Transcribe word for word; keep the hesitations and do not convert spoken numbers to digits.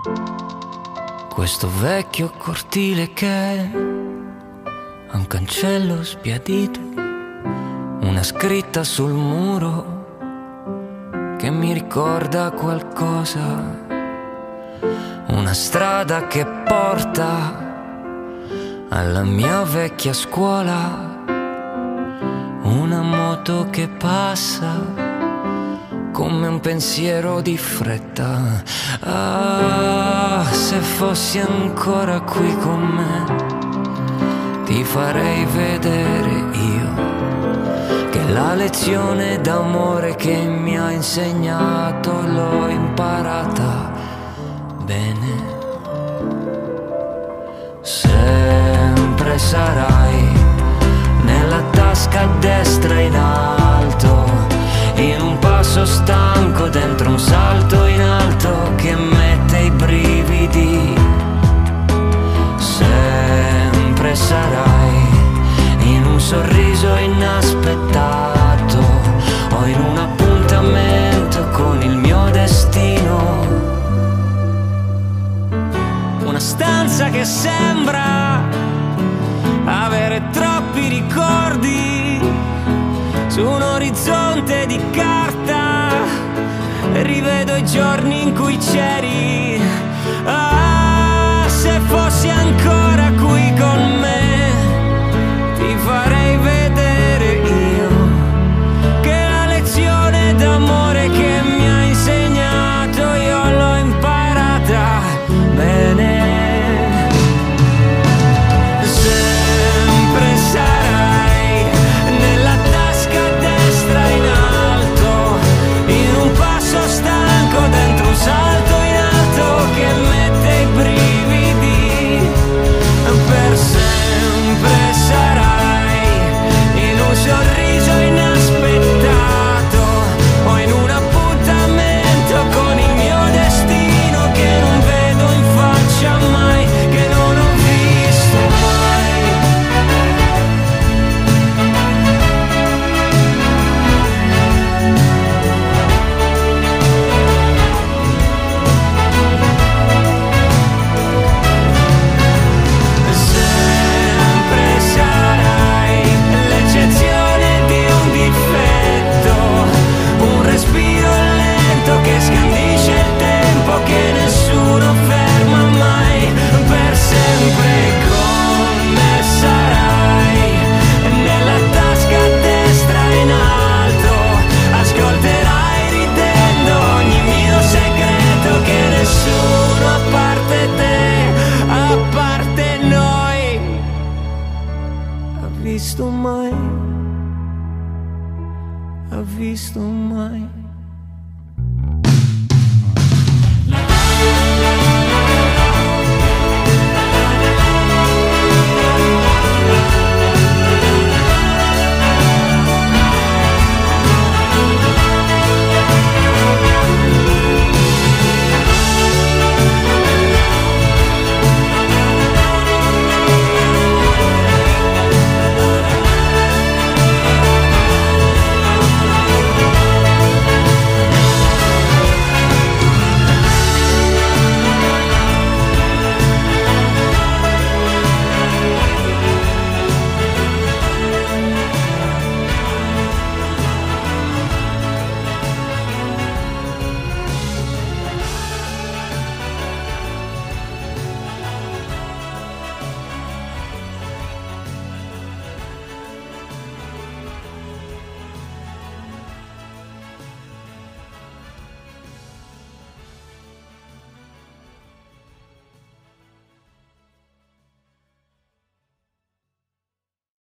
Questo vecchio cortile che ha un cancello sbiadito, una scritta sul muro che mi ricorda qualcosa, una strada che porta alla mia vecchia scuola, una moto che passa come un pensiero di fretta. Ah, se fossi ancora qui con me, ti farei vedere io che la lezione d'amore che mi ha insegnato l'ho imparata bene. Sempre sarai nella tasca destra in alto, in un passo stanco dentro un salto in alto che mette i brividi. Sempre sarai in un sorriso inaspettato o in un appuntamento con il mio destino. Una stanza che sembra avere troppi ricordi su un orizzonte di carta, rivedo i giorni in cui c'eri. Ah, se fossi ancora qui con me, ti farei vedere io che la lezione d'amore che mi ha insegnato io l'ho imparata bene. Sempre sarai nella tasca destra in alto, in un passo stanco dentro un salto in alto che mette i brividi. Per sempre sarai in un sorriso inaspettato o in un appuntamento con il mio destino che non vedo in faccia mai, che non ho visto mai. Sempre sarai l'eccezione di un difetto, un respiro lento che scandisce il tempo che nessuno ferma mai. Per sempre con me sarai nella tasca destra in alto, ascolterai ridendo ogni mio segreto che nessuno a parte te, a parte noi, ha visto mai, ha visto mai.